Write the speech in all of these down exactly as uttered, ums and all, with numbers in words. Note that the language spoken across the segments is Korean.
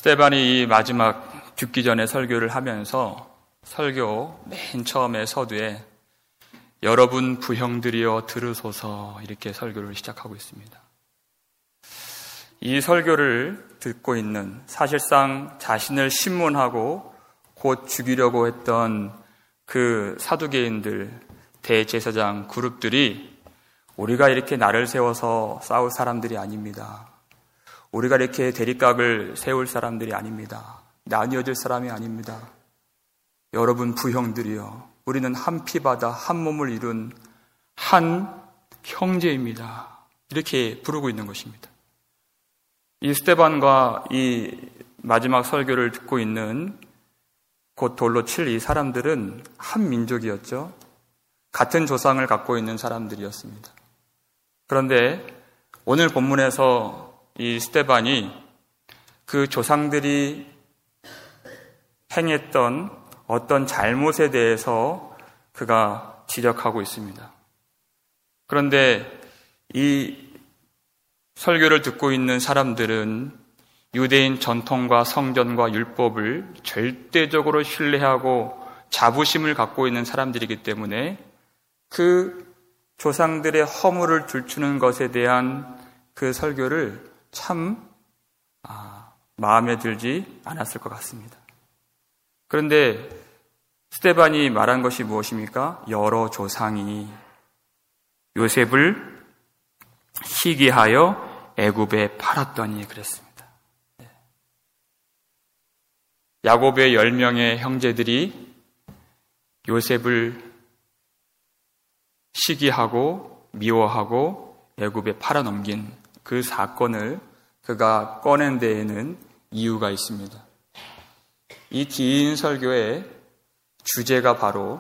스데반이 이 마지막 죽기 전에 설교를 하면서 설교 맨 처음에 서두에 여러분 부형들이여 들으소서 이렇게 설교를 시작하고 있습니다. 이 설교를 듣고 있는 사실상 자신을 신문하고 곧 죽이려고 했던 그 사두개인들, 대제사장 그룹들이 우리가 이렇게 나를 세워서 싸울 사람들이 아닙니다. 우리가 이렇게 대립각을 세울 사람들이 아닙니다. 나뉘어질 사람이 아닙니다. 여러분 부형들이여, 우리는 한 피바다 한 몸을 이룬 한 형제입니다. 이렇게 부르고 있는 것입니다. 이 스데반과 이 마지막 설교를 듣고 있는 곧 돌로 칠 이 사람들은 한 민족이었죠. 같은 조상을 갖고 있는 사람들이었습니다. 그런데 오늘 본문에서 이 스데반이 그 조상들이 행했던 어떤 잘못에 대해서 그가 지적하고 있습니다. 그런데 이 설교를 듣고 있는 사람들은 유대인 전통과 성전과 율법을 절대적으로 신뢰하고 자부심을 갖고 있는 사람들이기 때문에 그 조상들의 허물을 들추는 것에 대한 그 설교를 참 아, 마음에 들지 않았을 것 같습니다. 그런데 스데반이 말한 것이 무엇입니까? 여러 조상이 요셉을 시기하여 애굽에 팔았더니 그랬습니다. 야곱의 열 명의 형제들이 요셉을 시기하고 미워하고 애굽에 팔아넘긴 그 사건을 그가 꺼낸 데에는 이유가 있습니다. 이 긴 설교의 주제가 바로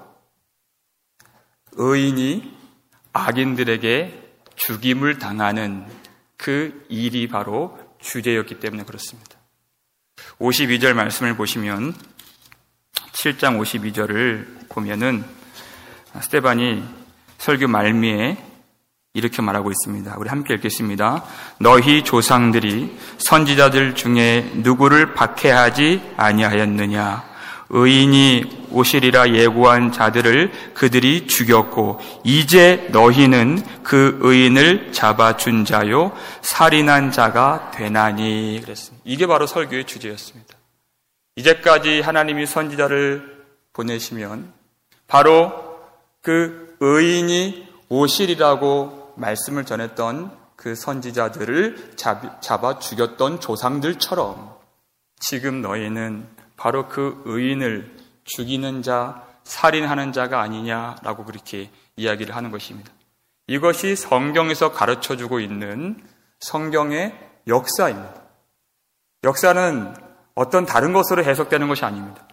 의인이 악인들에게 죽임을 당하는 그 일이 바로 주제였기 때문에 그렇습니다. 오십이 절 말씀을 보시면 칠 장 오십이 절을 보면은 스데반이 설교 말미에 이렇게 말하고 있습니다. 우리 함께 읽겠습니다. 너희 조상들이 선지자들 중에 누구를 박해하지 아니하였느냐? 의인이 오시리라 예고한 자들을 그들이 죽였고 이제 너희는 그 의인을 잡아준 자요 살인한 자가 되나니 그랬습니다. 이게 바로 설교의 주제였습니다. 이제까지 하나님이 선지자를 보내시면 바로 그 의인이 오시리라고 말씀을 전했던 그 선지자들을 잡아 죽였던 조상들처럼 지금 너희는 바로 그 의인을 죽이는 자, 살인하는 자가 아니냐라고 그렇게 이야기를 하는 것입니다. 이것이 성경에서 가르쳐주고 있는 성경의 역사입니다. 역사는 어떤 다른 것으로 해석되는 것이 아닙니다.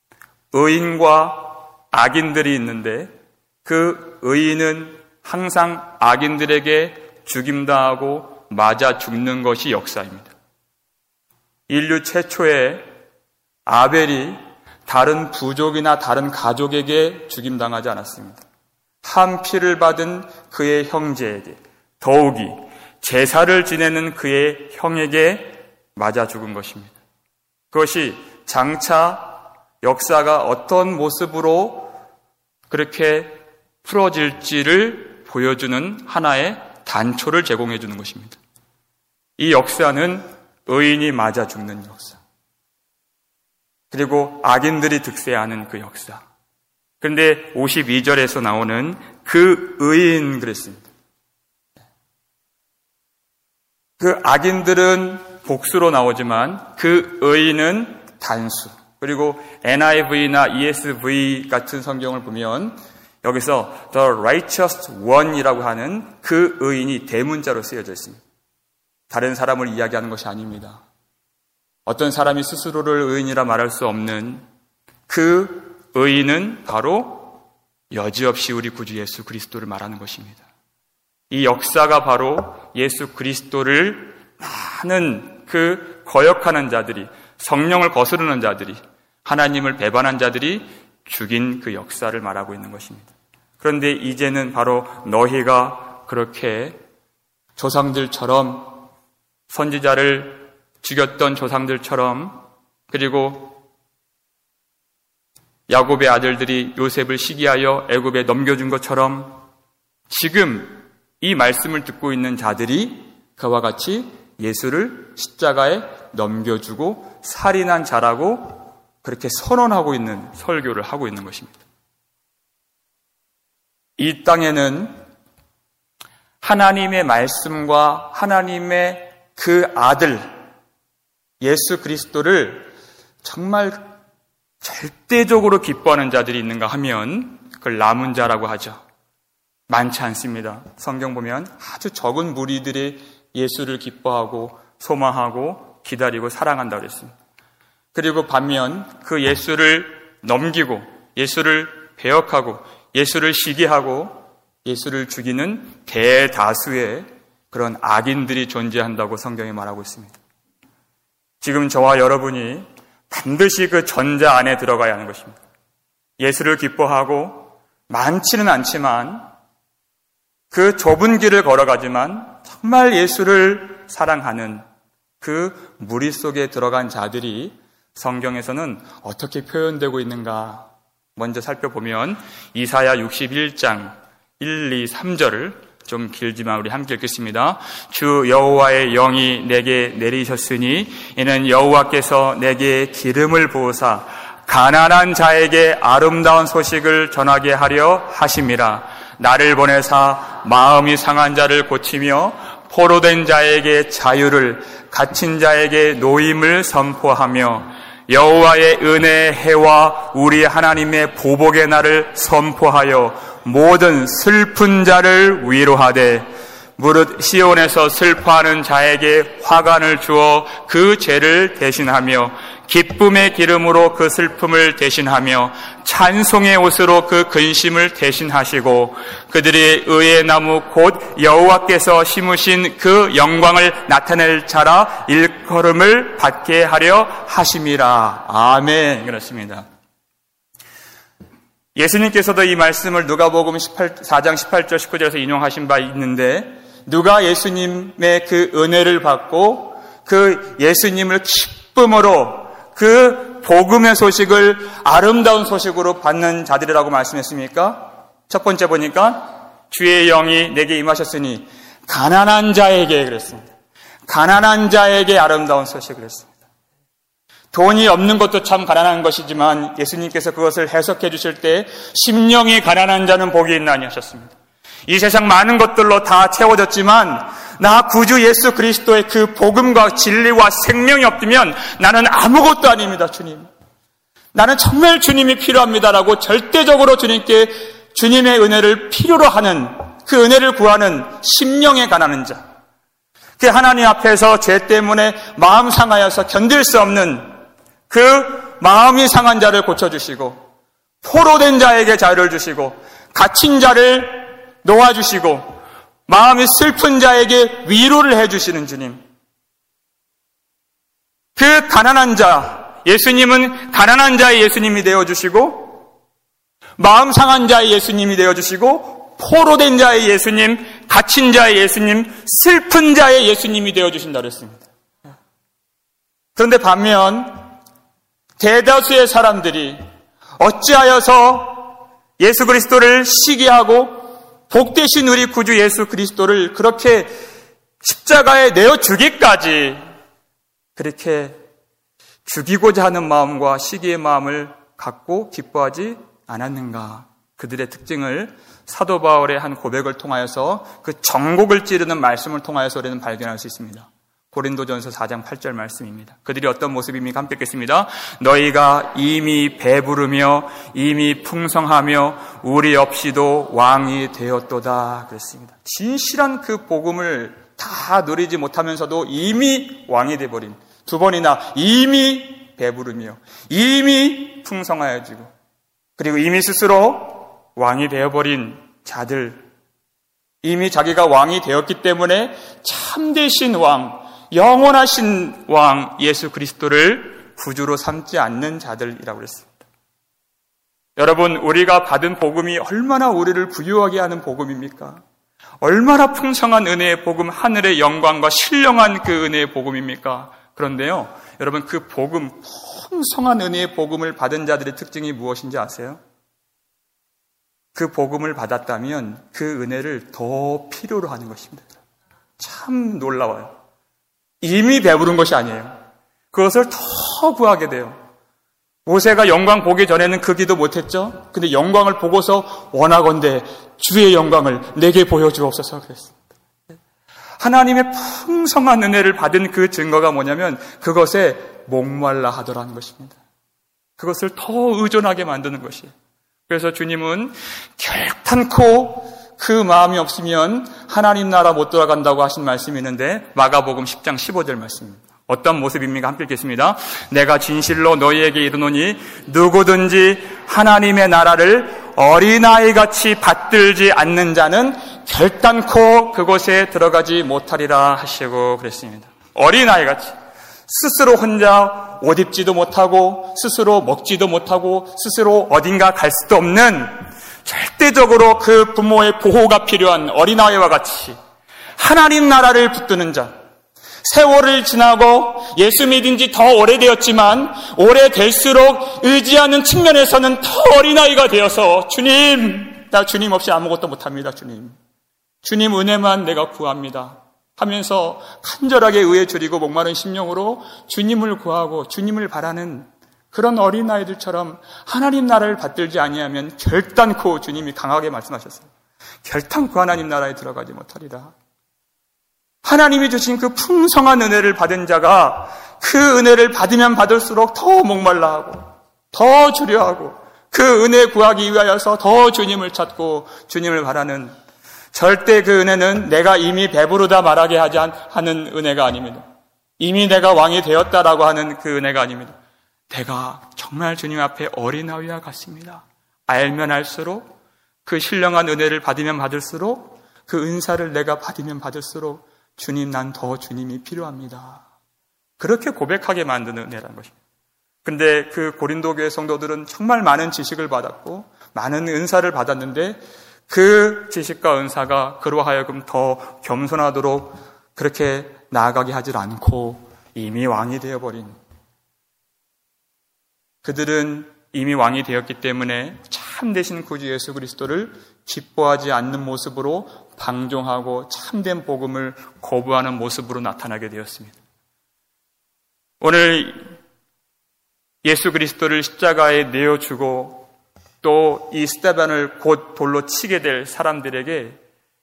의인과 악인들이 있는데 그 의인은 항상 악인들에게 죽임당하고 맞아 죽는 것이 역사입니다. 인류 최초의 아벨이 다른 부족이나 다른 가족에게 죽임당하지 않았습니다. 한 피를 받은 그의 형제에게, 더욱이 제사를 지내는 그의 형에게 맞아 죽은 것입니다. 그것이 장차 역사가 어떤 모습으로 그렇게 풀어질지를 보여주는 하나의 단초를 제공해 주는 것입니다. 이 역사는 의인이 맞아 죽는 역사, 그리고 악인들이 득세하는 그 역사. 그런데 오십이 절에서 나오는 그 의인 그랬습니다. 그 악인들은 복수로 나오지만 그 의인은 단수. 그리고 엔 아이 브이나 이 에스 브이 같은 성경을 보면 여기서 The Righteous One이라고 하는 그 의인이 대문자로 쓰여져 있습니다. 다른 사람을 이야기하는 것이 아닙니다. 어떤 사람이 스스로를 의인이라 말할 수 없는 그 의인은 바로 여지없이 우리 구주 예수 그리스도를 말하는 것입니다. 이 역사가 바로 예수 그리스도를 많은 그 거역하는 자들이, 성령을 거스르는 자들이, 하나님을 배반한 자들이 죽인 그 역사를 말하고 있는 것입니다. 그런데 이제는 바로 너희가 그렇게 조상들처럼 선지자를 죽였던 조상들처럼, 그리고 야곱의 아들들이 요셉을 시기하여 애굽에 넘겨준 것처럼 지금 이 말씀을 듣고 있는 자들이 그와 같이 예수를 십자가에 넘겨주고 살인한 자라고 그렇게 선언하고 있는 설교를 하고 있는 것입니다. 이 땅에는 하나님의 말씀과 하나님의 그 아들 예수 그리스도를 정말 절대적으로 기뻐하는 자들이 있는가 하면 그걸 남은 자라고 하죠. 많지 않습니다. 성경 보면 아주 적은 무리들이 예수를 기뻐하고 소망하고 기다리고 사랑한다고 그랬습니다. 그리고 반면 그 예수를 넘기고 예수를 배역하고 예수를 시기하고 예수를 죽이는 대다수의 그런 악인들이 존재한다고 성경이 말하고 있습니다. 지금 저와 여러분이 반드시 그 전자 안에 들어가야 하는 것입니다. 예수를 기뻐하고 많지는 않지만 그 좁은 길을 걸어가지만 정말 예수를 사랑하는 그 무리 속에 들어간 자들이 성경에서는 어떻게 표현되고 있는가 먼저 살펴보면 이사야 육십일 장 일, 이, 삼 절을 좀 길지만 우리 함께 읽겠습니다. 주 여호와의 영이 내게 내리셨으니 이는 여호와께서 내게 기름을 부으사 가난한 자에게 아름다운 소식을 전하게 하려 하심이라. 나를 보내사 마음이 상한 자를 고치며 포로된 자에게 자유를 갇힌 자에게 노임을 선포하며 여호와의 은혜의 해와 우리 하나님의 보복의 날을 선포하여 모든 슬픈 자를 위로하되 무릇 시온에서 슬퍼하는 자에게 화관을 주어 그 죄를 대신하며 기쁨의 기름으로 그 슬픔을 대신하며 찬송의 옷으로 그 근심을 대신하시고 그들이 의의 나무 곧 여호와께서 심으신 그 영광을 나타낼 자라 일컬음을 받게 하려 하심이라. 아멘. 그렇습니다. 예수님께서도 이 말씀을 누가복음 사 장 십팔 절 십구 절에서 인용하신 바 있는데 누가 예수님의 그 은혜를 받고 그 예수님을 기쁨으로 그 복음의 소식을 아름다운 소식으로 받는 자들이라고 말씀했습니까? 첫 번째 보니까 주의 영이 내게 임하셨으니 가난한 자에게 그랬습니다. 가난한 자에게 아름다운 소식을 했습니다. 돈이 없는 것도 참 가난한 것이지만 예수님께서 그것을 해석해 주실 때 심령이 가난한 자는 복이 있나니 하셨습니다. 이 세상 많은 것들로 다 채워졌지만 나 구주 예수 그리스도의 그 복음과 진리와 생명이 없으면 나는 아무것도 아닙니다. 주님, 나는 정말 주님이 필요합니다라고 절대적으로 주님께 주님의 은혜를 필요로 하는 그 은혜를 구하는 심령에 가난한 자, 그 하나님 앞에서 죄 때문에 마음 상하여서 견딜 수 없는 그 마음이 상한 자를 고쳐주시고 포로된 자에게 자유를 주시고 갇힌 자를 놓아주시고 마음이 슬픈 자에게 위로를 해주시는 주님, 그 가난한 자, 예수님은 가난한 자의 예수님이 되어주시고 마음 상한 자의 예수님이 되어주시고 포로된 자의 예수님, 갇힌 자의 예수님, 슬픈 자의 예수님이 되어주신다 그랬습니다. 그런데 반면 대다수의 사람들이 어찌하여서 예수 그리스도를 시기하고 복되신 우리 구주 예수 그리스도를 그렇게 십자가에 내어주기까지 그렇게 죽이고자 하는 마음과 시기의 마음을 갖고 기뻐하지 않았는가. 그들의 특징을 사도 바울의 한 고백을 통하여서 그 정곡을 찌르는 말씀을 통하여서 우리는 발견할 수 있습니다. 고린도전서 사 장 팔 절 말씀입니다. 그들이 어떤 모습입니까? 함께 읽겠습니다. 너희가 이미 배부르며 이미 풍성하며 우리 없이도 왕이 되었도다 그랬습니다. 진실한 그 복음을 다 누리지 못하면서도 이미 왕이 되어버린, 두 번이나 이미 배부르며 이미 풍성하여지고 그리고 이미 스스로 왕이 되어버린 자들, 이미 자기가 왕이 되었기 때문에 참되신 왕, 영원하신 왕 예수 그리스도를 구주로 삼지 않는 자들이라고 그랬습니다. 여러분, 우리가 받은 복음이 얼마나 우리를 부유하게 하는 복음입니까? 얼마나 풍성한 은혜의 복음, 하늘의 영광과 신령한 그 은혜의 복음입니까? 그런데요, 여러분 그 복음, 풍성한 은혜의 복음을 받은 자들의 특징이 무엇인지 아세요? 그 복음을 받았다면 그 은혜를 더 필요로 하는 것입니다. 참 놀라워요. 이미 배부른 것이 아니에요. 그것을 더 구하게 돼요. 모세가 영광 보기 전에는 그 기도 못했죠. 근데 영광을 보고서 원하건대 주의 영광을 내게 보여주옵소서 그랬습니다. 하나님의 풍성한 은혜를 받은 그 증거가 뭐냐면 그것에 목말라 하더라는 것입니다. 그것을 더 의존하게 만드는 것이에요. 그래서 주님은 결단코 그 마음이 없으면 하나님 나라 못 들어간다고 하신 말씀이 있는데 마가복음 십 장 십오 절 말씀입니다. 어떤 모습입니까? 함께 읽겠습니다. 내가 진실로 너희에게 이르노니 누구든지 하나님의 나라를 어린아이같이 받들지 않는 자는 결단코 그곳에 들어가지 못하리라 하시고 그랬습니다. 어린아이같이 스스로 혼자 옷 입지도 못하고 스스로 먹지도 못하고 스스로 어딘가 갈 수도 없는 절대적으로 그 부모의 보호가 필요한 어린아이와 같이 하나님 나라를 붙드는 자, 세월을 지나고 예수 믿은 지 더 오래되었지만 오래될수록 의지하는 측면에서는 더 어린아이가 되어서 주님, 나 주님 없이 아무것도 못합니다. 주님, 주님 은혜만 내가 구합니다 하면서 간절하게 의에 줄이고 목마른 심령으로 주님을 구하고 주님을 바라는 그런 어린아이들처럼 하나님 나라를 받들지 아니하면 결단코 주님이 강하게 말씀하셨어요. 결단코 하나님 나라에 들어가지 못하리라. 하나님이 주신 그 풍성한 은혜를 받은 자가 그 은혜를 받으면 받을수록 더 목말라하고 더 주려하고 그 은혜 구하기 위하여서 더 주님을 찾고 주님을 바라는, 절대 그 은혜는 내가 이미 배부르다 말하게 하지 하는 은혜가 아닙니다. 이미 내가 왕이 되었다라고 하는 그 은혜가 아닙니다. 내가 정말 주님 앞에 어린아이와 같습니다. 알면 알수록 그 신령한 은혜를 받으면 받을수록 그 은사를 내가 받으면 받을수록 주님, 난 더 주님이 필요합니다. 그렇게 고백하게 만드는 은혜라는 것입니다. 근데 그 고린도 교회 성도들은 정말 많은 지식을 받았고 많은 은사를 받았는데 그 지식과 은사가 그로 하여금 더 겸손하도록 그렇게 나아가게 하질 않고 이미 왕이 되어버린, 그들은 이미 왕이 되었기 때문에 참되신 구주 예수 그리스도를 기뻐하지 않는 모습으로 방종하고 참된 복음을 거부하는 모습으로 나타나게 되었습니다. 오늘 예수 그리스도를 십자가에 내어주고 또 이 스데반을 곧 돌로 치게 될 사람들에게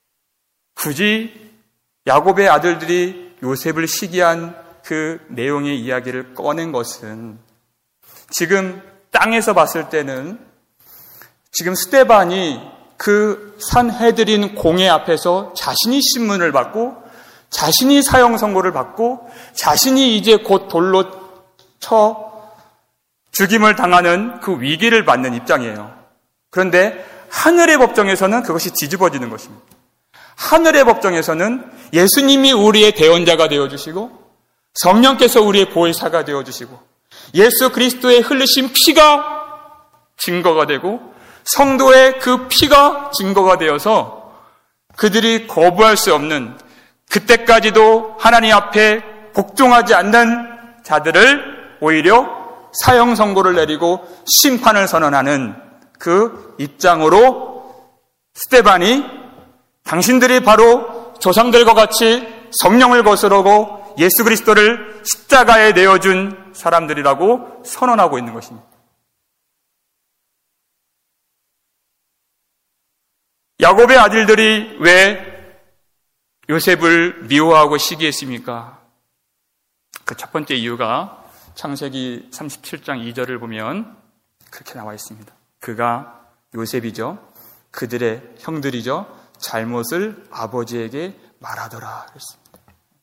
굳이 야곱의 아들들이 요셉을 시기한 그 내용의 이야기를 꺼낸 것은 지금 땅에서 봤을 때는 지금 스데반이 그 산헤드린 공회 앞에서 자신이 신문을 받고 자신이 사형 선고를 받고 자신이 이제 곧 돌로 쳐 죽임을 당하는 그 위기를 받는 입장이에요. 그런데 하늘의 법정에서는 그것이 뒤집어지는 것입니다. 하늘의 법정에서는 예수님이 우리의 대언자가 되어주시고 성령께서 우리의 보혜사가 되어주시고 예수 그리스도의 흘리신 피가 증거가 되고 성도의 그 피가 증거가 되어서 그들이 거부할 수 없는, 그때까지도 하나님 앞에 복종하지 않는 자들을 오히려 사형 선고를 내리고 심판을 선언하는 그 입장으로 스데반이 당신들이 바로 조상들과 같이 성령을 거스르고 예수 그리스도를 십자가에 내어준 사람들이라고 선언하고 있는 것입니다. 야곱의 아들들이 왜 요셉을 미워하고 시기했습니까? 그 첫 번째 이유가 창세기 삼십칠 장 이 절을 보면 그렇게 나와 있습니다. 그가 요셉이죠. 그들의 형들이죠. 잘못을 아버지에게 말하더라 그랬습니다.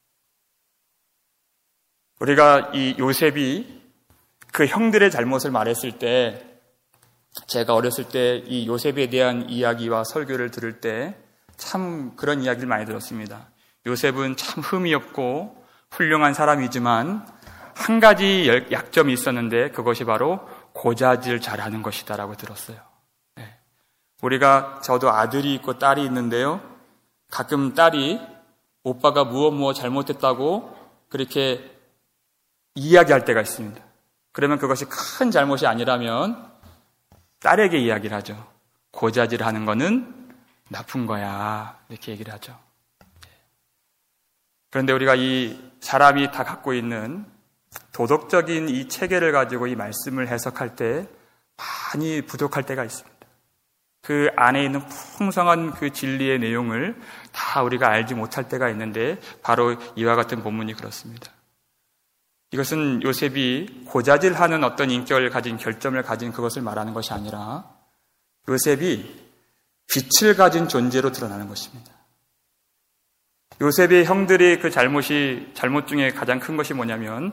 우리가 이 요셉이 그 형들의 잘못을 말했을 때, 제가 어렸을 때 이 요셉에 대한 이야기와 설교를 들을 때 참 그런 이야기를 많이 들었습니다. 요셉은 참 흠이 없고 훌륭한 사람이지만 한 가지 약점이 있었는데 그것이 바로 고자질 잘하는 것이다라고 들었어요. 네. 우리가, 저도 아들이 있고 딸이 있는데요, 가끔 딸이 오빠가 무엇 무엇 잘못했다고 그렇게 이야기할 때가 있습니다. 그러면 그것이 큰 잘못이 아니라면 딸에게 이야기를 하죠. 고자질하는 거는 나쁜 거야. 이렇게 얘기를 하죠. 그런데 우리가 이 사람이 다 갖고 있는 도덕적인 이 체계를 가지고 이 말씀을 해석할 때 많이 부족할 때가 있습니다. 그 안에 있는 풍성한 그 진리의 내용을 다 우리가 알지 못할 때가 있는데 바로 이와 같은 본문이 그렇습니다. 이것은 요셉이 고자질하는 어떤 인격을 가진 결점을 가진 그것을 말하는 것이 아니라 요셉이 빛을 가진 존재로 드러나는 것입니다. 요셉의 형들이 그 잘못이 잘못 중에 가장 큰 것이 뭐냐면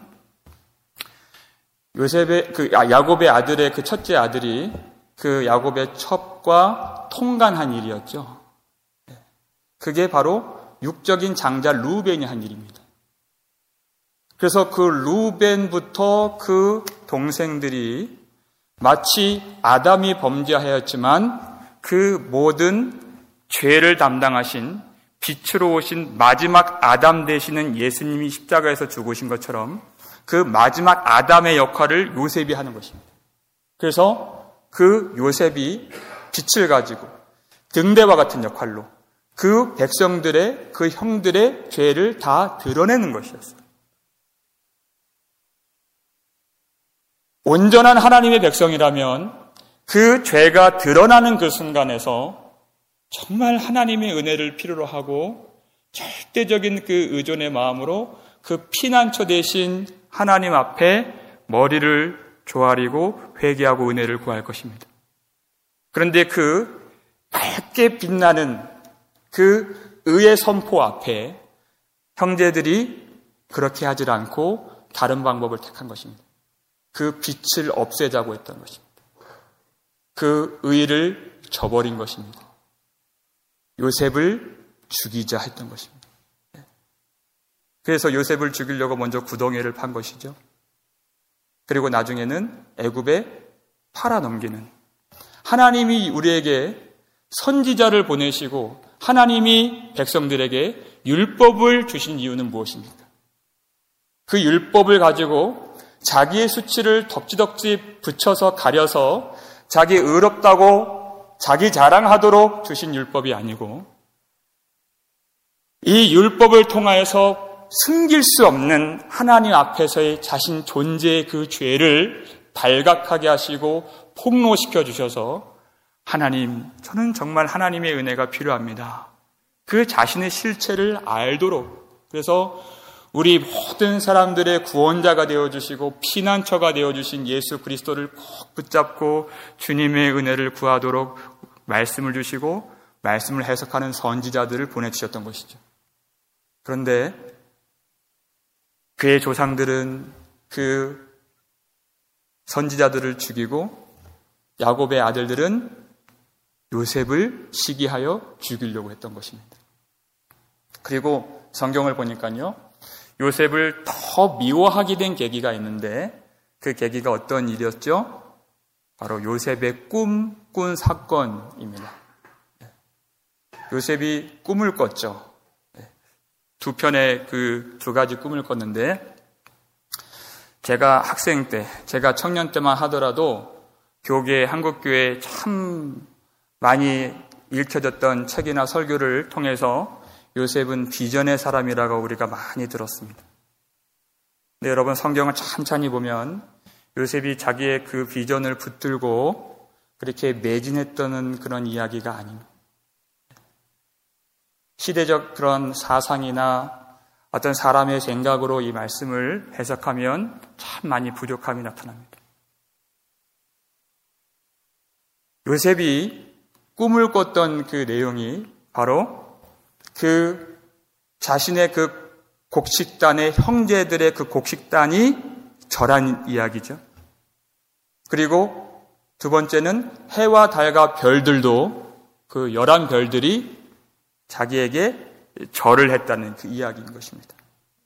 요셉의 그 야곱의 아들의 그 첫째 아들이 그 야곱의 첩과 통간한 일이었죠. 그게 바로 육적인 장자 루벤이 한 일입니다. 그래서 그 루벤부터 그 동생들이 마치 아담이 범죄하였지만 그 모든 죄를 담당하신 빛으로 오신 마지막 아담 되시는 예수님이 십자가에서 죽으신 것처럼 그 마지막 아담의 역할을 요셉이 하는 것입니다. 그래서 그 요셉이 빛을 가지고 등대와 같은 역할로 그 백성들의 그 형들의 죄를 다 드러내는 것이었어요. 온전한 하나님의 백성이라면 그 죄가 드러나는 그 순간에서 정말 하나님의 은혜를 필요로 하고 절대적인 그 의존의 마음으로 그 피난처 대신 하나님 앞에 머리를 조아리고 회개하고 은혜를 구할 것입니다. 그런데 그 밝게 빛나는 그 의의 선포 앞에 형제들이 그렇게 하질 않고 다른 방법을 택한 것입니다. 그 빛을 없애자고 했던 것입니다. 그 의를 저버린 것입니다. 요셉을 죽이자 했던 것입니다. 그래서 요셉을 죽이려고 먼저 구덩이를 판 것이죠. 그리고 나중에는 애굽에 팔아넘기는, 하나님이 우리에게 선지자를 보내시고 하나님이 백성들에게 율법을 주신 이유는 무엇입니까? 그 율법을 가지고 자기의 수치를 덕지덕지 붙여서 가려서 자기 의롭다고 자기 자랑하도록 주신 율법이 아니고 이 율법을 통하여서 숨길 수 없는 하나님 앞에서의 자신 존재의 그 죄를 발각하게 하시고 폭로시켜 주셔서 하나님, 저는 정말 하나님의 은혜가 필요합니다. 그 자신의 실체를 알도록, 그래서 우리 모든 사람들의 구원자가 되어주시고 피난처가 되어주신 예수 그리스도를 꼭 붙잡고 주님의 은혜를 구하도록 말씀을 주시고 말씀을 해석하는 선지자들을 보내주셨던 것이죠. 그런데 그의 조상들은 그 선지자들을 죽이고 야곱의 아들들은 요셉을 시기하여 죽이려고 했던 것입니다. 그리고 성경을 보니까요, 요셉을 더 미워하게 된 계기가 있는데 그 계기가 어떤 일이었죠? 바로 요셉의 꿈 꾼 사건입니다. 요셉이 꿈을 꿨죠. 두 편의 그 두 가지 꿈을 꿨는데, 제가 학생 때, 제가 청년 때만 하더라도 교계, 한국교회에 참 많이 읽혀졌던 책이나 설교를 통해서 요셉은 비전의 사람이라고 우리가 많이 들었습니다. 근데 여러분, 성경을 찬찬히 보면 요셉이 자기의 그 비전을 붙들고 그렇게 매진했던 그런 이야기가 아닙니다. 시대적 그런 사상이나 어떤 사람의 생각으로 이 말씀을 해석하면 참 많이 부족함이 나타납니다. 요셉이 꿈을 꿨던 그 내용이 바로 그 자신의 그 곡식단의 형제들의 그 곡식단이 절한 이야기죠. 그리고 두 번째는 해와 달과 별들도 그 열한 별들이 자기에게 절을 했다는 그 이야기인 것입니다.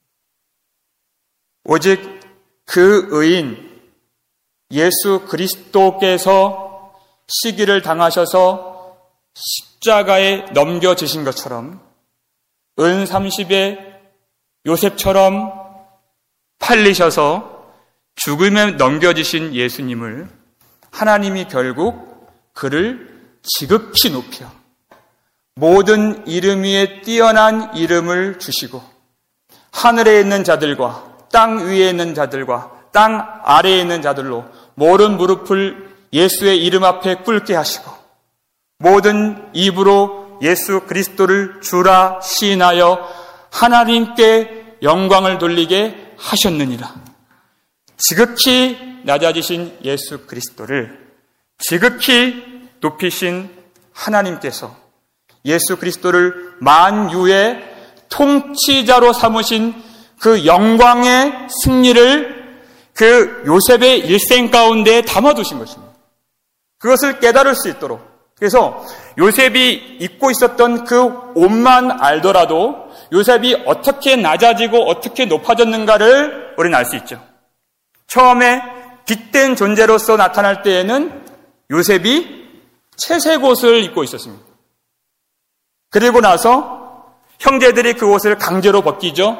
오직 그 의인 예수 그리스도께서 시기를 당하셔서 십자가에 넘겨지신 것처럼 은 삼십에 요셉처럼 팔리셔서 죽음에 넘겨지신 예수님을 하나님이 결국 그를 지극히 높여 모든 이름 위에 뛰어난 이름을 주시고 하늘에 있는 자들과 땅 위에 있는 자들과 땅 아래에 있는 자들로 모든 무릎을 예수의 이름 앞에 꿇게 하시고 모든 입으로 예수 그리스도를 주라 시인하여 하나님께 영광을 돌리게 하셨느니라. 지극히 낮아지신 예수 그리스도를 지극히 높이신 하나님께서 예수 그리스도를 만유의 통치자로 삼으신 그 영광의 승리를 그 요셉의 일생 가운데 담아두신 것입니다. 그것을 깨달을 수 있도록. 그래서 요셉이 입고 있었던 그 옷만 알더라도 요셉이 어떻게 낮아지고 어떻게 높아졌는가를 우리는 알 수 있죠. 처음에 빛된 존재로서 나타날 때에는 요셉이 채색 옷을 입고 있었습니다. 그리고 나서 형제들이 그 옷을 강제로 벗기죠.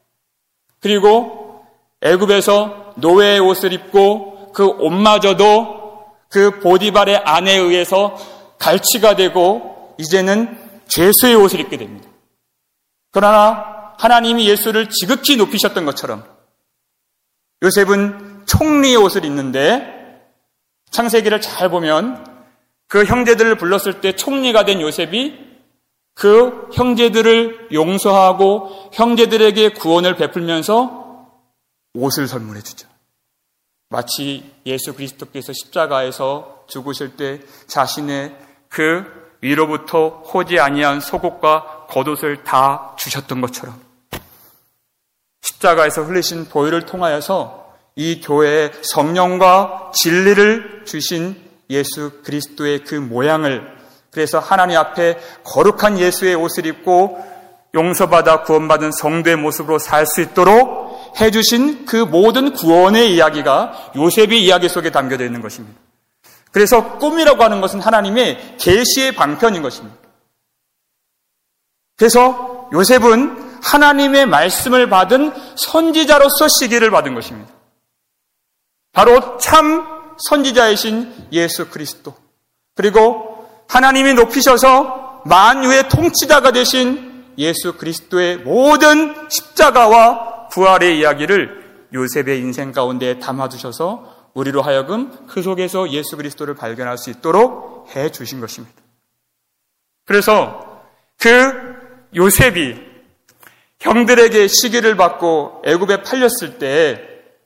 그리고 애굽에서 노예의 옷을 입고 그 옷마저도 그 보디발의 아내에 의해서 갈취가 되고 이제는 죄수의 옷을 입게 됩니다. 그러나 하나님이 예수를 지극히 높이셨던 것처럼 요셉은 총리의 옷을 입는데 창세기를 잘 보면 그 형제들을 불렀을 때 총리가 된 요셉이 그 형제들을 용서하고 형제들에게 구원을 베풀면서 옷을 선물해 주죠. 마치 예수 그리스도께서 십자가에서 죽으실 때 자신의 그 위로부터 호지 아니한 속옷과 겉옷을 다 주셨던 것처럼 십자가에서 흘리신 보혈을 통하여서 이 교회에 성령과 진리를 주신 예수 그리스도의 그 모양을, 그래서 하나님 앞에 거룩한 예수의 옷을 입고 용서받아 구원받은 성도의 모습으로 살 수 있도록 해주신 그 모든 구원의 이야기가 요셉의 이야기 속에 담겨져 있는 것입니다. 그래서 꿈이라고 하는 것은 하나님의 계시의 방편인 것입니다. 그래서 요셉은 하나님의 말씀을 받은 선지자로서 시기를 받은 것입니다. 바로 참 선지자이신 예수 그리스도, 그리고 하나님이 높이셔서 만유의 통치자가 되신 예수 그리스도의 모든 십자가와 부활의 이야기를 요셉의 인생 가운데 담아두셔서 우리로 하여금 그 속에서 예수 그리스도를 발견할 수 있도록 해주신 것입니다. 그래서 그 요셉이 형들에게 시기를 받고 애굽에 팔렸을 때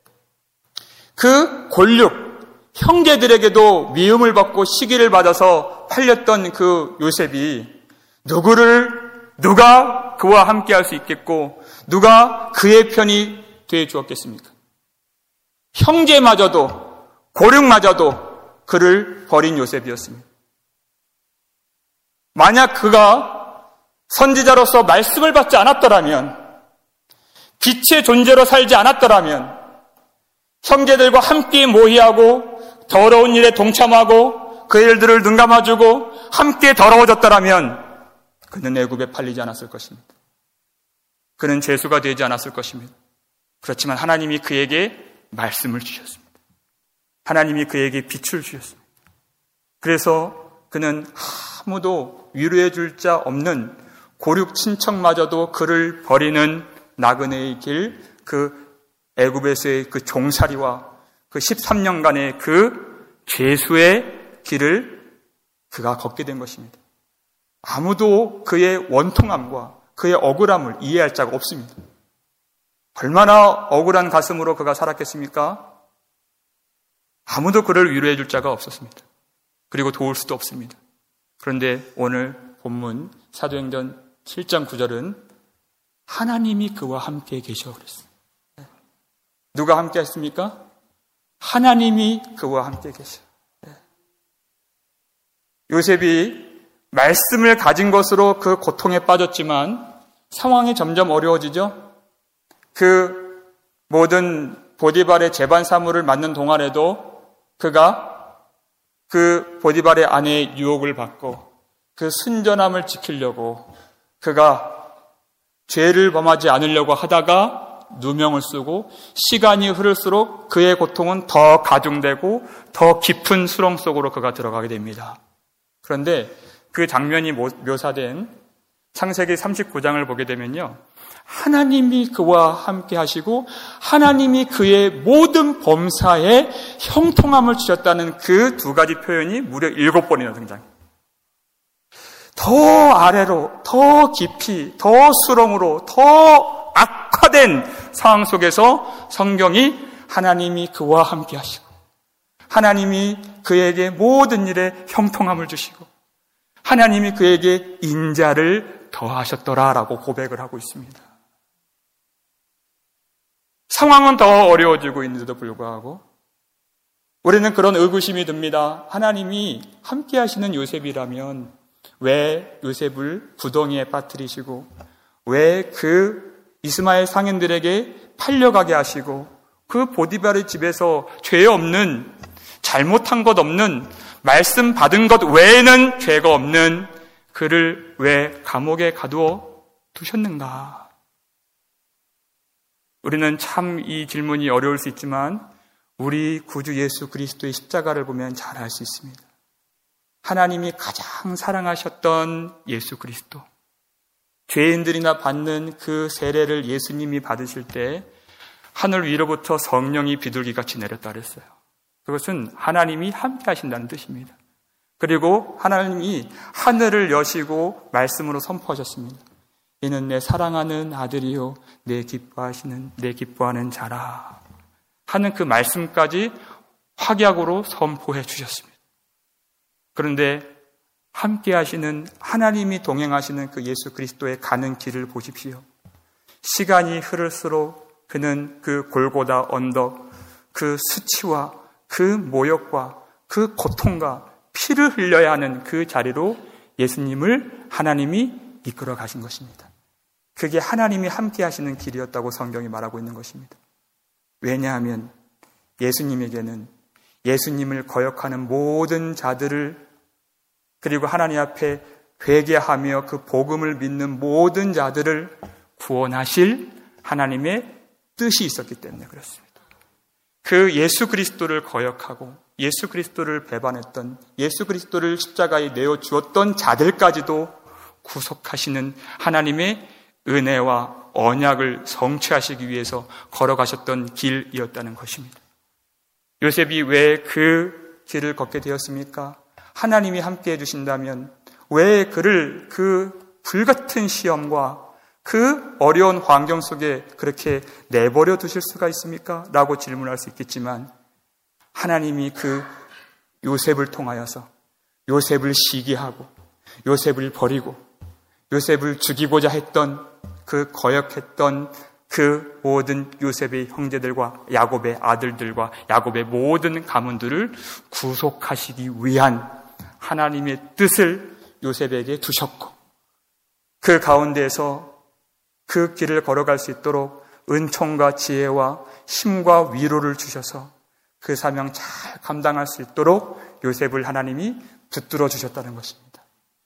그 골육, 형제들에게도 미움을 받고 시기를 받아서 팔렸던 그 요셉이 누구를, 누가 그와 함께 할 수 있겠고 누가 그의 편이 되어 주었겠습니까? 형제마저도, 고륙마저도 그를 버린 요셉이었습니다. 만약 그가 선지자로서 말씀을 받지 않았더라면, 빛의 존재로 살지 않았더라면, 형제들과 함께 모의하고 더러운 일에 동참하고 그 일들을 눈감아주고 함께 더러워졌더라면 그는 애굽에 팔리지 않았을 것입니다. 그는 죄수가 되지 않았을 것입니다. 그렇지만 하나님이 그에게 말씀을 주셨습니다. 하나님이 그에게 빛을 주셨습니다. 그래서 그는 아무도 위로해 줄 자 없는 고륙 친척마저도 그를 버리는 나그네의 길, 그 애굽에서의 그 종살이와 그 십삼 년간의 그 죄수의 길을 그가 걷게 된 것입니다. 아무도 그의 원통함과 그의 억울함을 이해할 자가 없습니다. 얼마나 억울한 가슴으로 그가 살았겠습니까? 아무도 그를 위로해 줄 자가 없었습니다. 그리고 도울 수도 없습니다. 그런데 오늘 본문 사도행전 칠 장 구 절은 하나님이 그와 함께 계셔 그랬습니다. 누가 함께 했습니까? 하나님이 그와 함께 계셔. 요셉이 말씀을 가진 것으로 그 고통에 빠졌지만 상황이 점점 어려워지죠. 그 모든 보디발의 제반 사물을 맡는 동안에도 그가 그 보디발의 아내의 유혹을 받고 그 순전함을 지키려고 그가 죄를 범하지 않으려고 하다가 누명을 쓰고 시간이 흐를수록 그의 고통은 더 가중되고 더 깊은 수렁 속으로 그가 들어가게 됩니다. 그런데 그 장면이 묘사된 창세기 삼십구 장을 보게 되면요, 하나님이 그와 함께 하시고 하나님이 그의 모든 범사에 형통함을 주셨다는 그 두 가지 표현이 무려 일곱 번이나 등장해요. 더 아래로, 더 깊이, 더 수렁으로, 더 악화된 상황 속에서 성경이 하나님이 그와 함께 하시고 하나님이 그에게 모든 일에 형통함을 주시고 하나님이 그에게 인자를 더하셨더라라고 고백을 하고 있습니다. 상황은 더 어려워지고 있는데도 불구하고 우리는 그런 의구심이 듭니다. 하나님이 함께 하시는 요셉이라면 왜 요셉을 구덩이에 빠뜨리시고 왜 그 이스마엘 상인들에게 팔려가게 하시고 그 보디발의 집에서 죄 없는, 잘못한 것 없는, 말씀 받은 것 외에는 죄가 없는 그를 왜 감옥에 가두어 두셨는가? 우리는 참 이 질문이 어려울 수 있지만 우리 구주 예수 그리스도의 십자가를 보면 잘 알 수 있습니다. 하나님이 가장 사랑하셨던 예수 그리스도, 죄인들이나 받는 그 세례를 예수님이 받으실 때 하늘 위로부터 성령이 비둘기같이 내렸다 그랬어요. 그것은 하나님이 함께 하신다는 뜻입니다. 그리고 하나님이 하늘을 여시고 말씀으로 선포하셨습니다. 이는 내 사랑하는 아들이요 내 기뻐하시는 내 기뻐하는 자라 하는 그 말씀까지 확약으로 선포해 주셨습니다. 그런데 함께 하시는 하나님이 동행하시는 그 예수 그리스도의 가는 길을 보십시오. 시간이 흐를수록 그는 그 골고다 언덕, 그 수치와 그 모욕과 그 고통과 피를 흘려야 하는 그 자리로 예수님을 하나님이 이끌어 가신 것입니다. 그게 하나님이 함께 하시는 길이었다고 성경이 말하고 있는 것입니다. 왜냐하면 예수님에게는 예수님을 거역하는 모든 자들을 그리고 하나님 앞에 회개하며 그 복음을 믿는 모든 자들을 구원하실 하나님의 뜻이 있었기 때문에 그렇습니다. 그 예수 그리스도를 거역하고 예수 그리스도를 배반했던, 예수 그리스도를 십자가에 내어 주었던 자들까지도 구속하시는 하나님의 은혜와 언약을 성취하시기 위해서 걸어가셨던 길이었다는 것입니다. 요셉이 왜 그 길을 걷게 되었습니까? 하나님이 함께 해주신다면 왜 그를 그 불같은 시험과 그 어려운 환경 속에 그렇게 내버려 두실 수가 있습니까? 라고 질문할 수 있겠지만 하나님이 그 요셉을 통하여서 요셉을 시기하고 요셉을 버리고 요셉을 죽이고자 했던 그 거역했던 그 모든 요셉의 형제들과 야곱의 아들들과 야곱의 모든 가문들을 구속하시기 위한 하나님의 뜻을 요셉에게 두셨고 그 가운데에서 그 길을 걸어갈 수 있도록 은총과 지혜와 힘과 위로를 주셔서 그 사명 잘 감당할 수 있도록 요셉을 하나님이 붙들어 주셨다는 것입니다.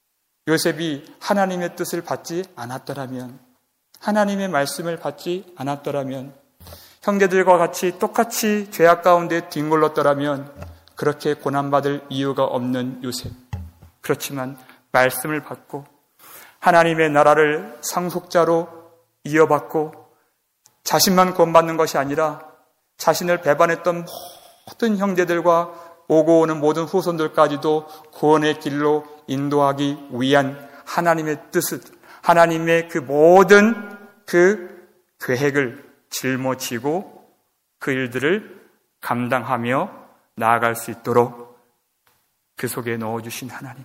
요셉이 하나님의 뜻을 받지 않았더라면, 하나님의 말씀을 받지 않았더라면, 형제들과 같이 똑같이 죄악 가운데 뒹굴렀더라면 그렇게 고난받을 이유가 없는 요셉. 그렇지만 말씀을 받고 하나님의 나라를 상속자로 이어받고 자신만 구원받는 것이 아니라 자신을 배반했던 모든 형제들과 오고 오는 모든 후손들까지도 구원의 길로 인도하기 위한 하나님의 뜻을, 하나님의 그 모든 그 계획을 짊어지고 그 일들을 감당하며 나아갈 수 있도록 그 속에 넣어주신 하나님.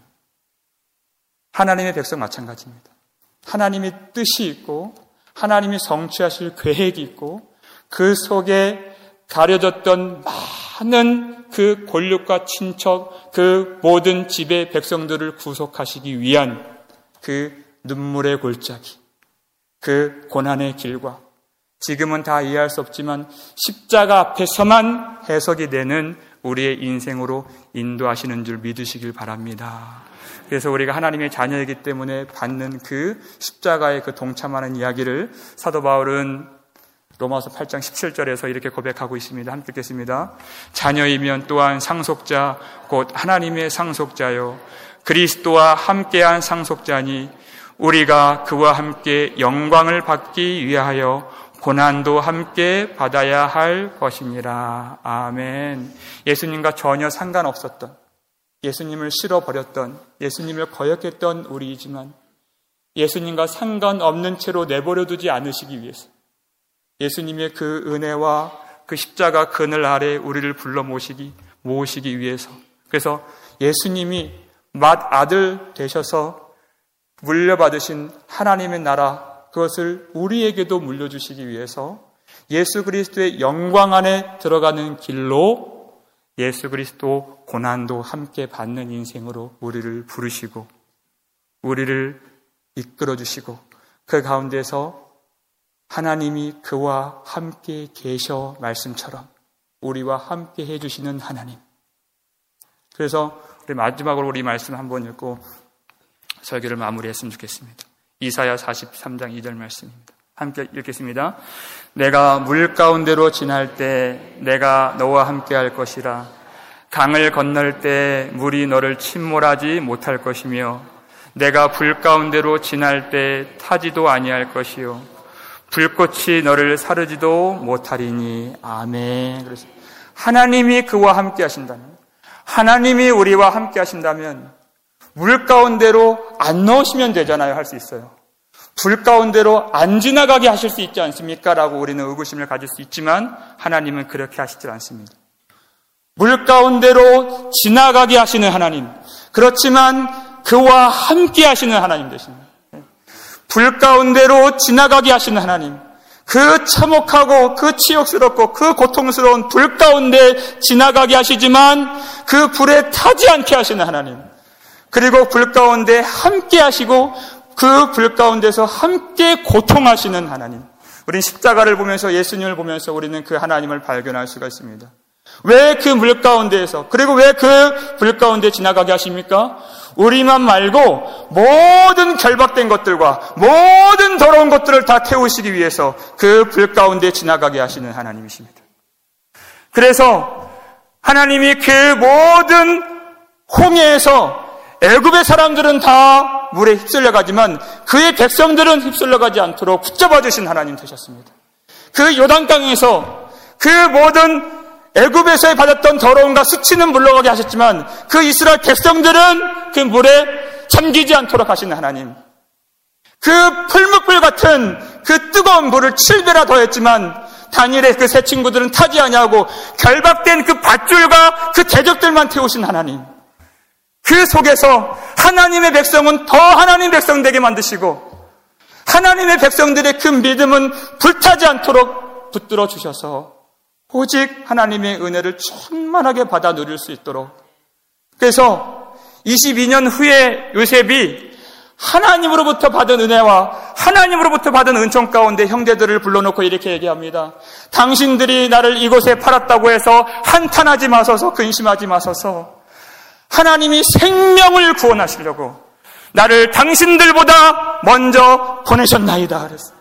하나님의 백성 마찬가지입니다. 하나님의 뜻이 있고 하나님이 성취하실 계획이 있고 그 속에 가려졌던 많은 그 권력과 친척, 그 모든 집의 백성들을 구속하시기 위한 그 눈물의 골짜기, 그 고난의 길과 지금은 다 이해할 수 없지만 십자가 앞에서만 해석이 되는 우리의 인생으로 인도하시는 줄 믿으시길 바랍니다. 그래서 우리가 하나님의 자녀이기 때문에 받는 그 십자가에 그 동참하는 이야기를 사도 바울은 로마서 팔 장 십칠 절에서 이렇게 고백하고 있습니다. 함께 읽겠습니다. 자녀이면 또한 상속자 곧 하나님의 상속자요 그리스도와 함께한 상속자니 우리가 그와 함께 영광을 받기 위하여 고난도 함께 받아야 할 것이니라. 아멘. 예수님과 전혀 상관없었던, 예수님을 싫어버렸던, 예수님을 거역했던 우리이지만 예수님과 상관없는 채로 내버려두지 않으시기 위해서 예수님의 그 은혜와 그 십자가 그늘 아래 우리를 불러 모시기, 모으시기 위해서, 그래서 예수님이 맏아들 되셔서 물려받으신 하나님의 나라, 그것을 우리에게도 물려주시기 위해서 예수 그리스도의 영광 안에 들어가는 길로 예수 그리스도 고난도 함께 받는 인생으로 우리를 부르시고 우리를 이끌어주시고 그 가운데서 하나님이 그와 함께 계셔 말씀처럼 우리와 함께 해주시는 하나님. 그래서 우리 마지막으로 우리 말씀 한번 읽고 설교를 마무리했으면 좋겠습니다. 이사야 사십삼 장 이 절 말씀입니다. 함께 읽겠습니다. 내가 물 가운데로 지날 때 내가 너와 함께 할 것이라. 강을 건널 때 물이 너를 침몰하지 못할 것이며 내가 불 가운데로 지날 때 타지도 아니할 것이요 불꽃이 너를 사르지도 못하리니. 아멘. 그래서 하나님이 그와 함께 하신다면, 하나님이 우리와 함께 하신다면 물 가운데로 안 넣으시면 되잖아요. 할 수 있어요. 불 가운데로 안 지나가게 하실 수 있지 않습니까? 라고 우리는 의구심을 가질 수 있지만 하나님은 그렇게 하시지 않습니다. 물 가운데로 지나가게 하시는 하나님, 그렇지만 그와 함께 하시는 하나님 되십니다. 불 가운데로 지나가게 하시는 하나님, 그 참혹하고 그 치욕스럽고 그 고통스러운 불 가운데 지나가게 하시지만 그 불에 타지 않게 하시는 하나님, 그리고 불 가운데 함께 하시고 그 불 가운데서 함께 고통하시는 하나님. 우리는 십자가를 보면서, 예수님을 보면서 우리는 그 하나님을 발견할 수가 있습니다. 왜 그 물 가운데에서, 그리고 왜 그 불 가운데 지나가게 하십니까? 우리만 말고 모든 결박된 것들과 모든 더러운 것들을 다 태우시기 위해서 그 불 가운데 지나가게 하시는 하나님이십니다. 그래서 하나님이 그 모든 홍해에서 애굽의 사람들은 다 물에 휩쓸려가지만 그의 백성들은 휩쓸려가지 않도록 붙잡아 주신 하나님 되셨습니다. 그 요단강에서 그 모든 애굽에서 받았던 더러움과 수치는 물러가게 하셨지만 그 이스라엘 백성들은 그 물에 잠기지 않도록 하시는 하나님. 그 풀무불 같은 그 뜨거운 물을 칠 배나 더했지만 다니엘의 그 세 친구들은 타지 아니하고 결박된 그 밧줄과 그 대적들만 태우신 하나님. 그 속에서 하나님의 백성은 더 하나님 백성 되게 만드시고 하나님의 백성들의 그 믿음은 불타지 않도록 붙들어 주셔서 오직 하나님의 은혜를 충만하게 받아 누릴 수 있도록. 그래서 이십이 년 후에 요셉이 하나님으로부터 받은 은혜와 하나님으로부터 받은 은총 가운데 형제들을 불러놓고 이렇게 얘기합니다. 당신들이 나를 이곳에 팔았다고 해서 한탄하지 마소서, 근심하지 마소서. 하나님이 생명을 구원하시려고 나를 당신들보다 먼저 보내셨나이다 그랬어요.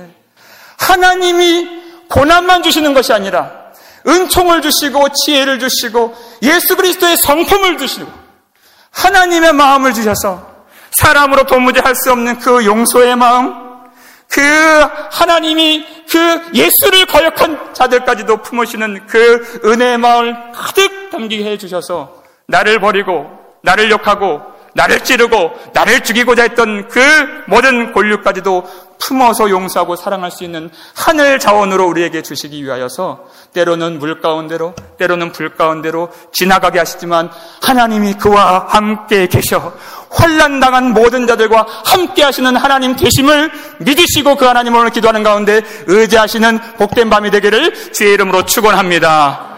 하나님이 고난만 주시는 것이 아니라 은총을 주시고 지혜를 주시고 예수 그리스도의 성품을 주시고 하나님의 마음을 주셔서 사람으로 도무지 할 수 없는 그 용서의 마음, 그 하나님이 그 예수를 거역한 자들까지도 품으시는 그 은혜의 마음을 가득 담기게 해주셔서 나를 버리고 나를 욕하고 나를 찌르고 나를 죽이고자 했던 그 모든 권력까지도 품어서 용서하고 사랑할 수 있는 하늘 자원으로 우리에게 주시기 위하여서 때로는 물 가운데로 때로는 불 가운데로 지나가게 하시지만 하나님이 그와 함께 계셔 환난당한 모든 자들과 함께 하시는 하나님 되심을 믿으시고 그 하나님을 오늘 기도하는 가운데 의지하시는 복된 밤이 되기를 주의 이름으로 축원합니다.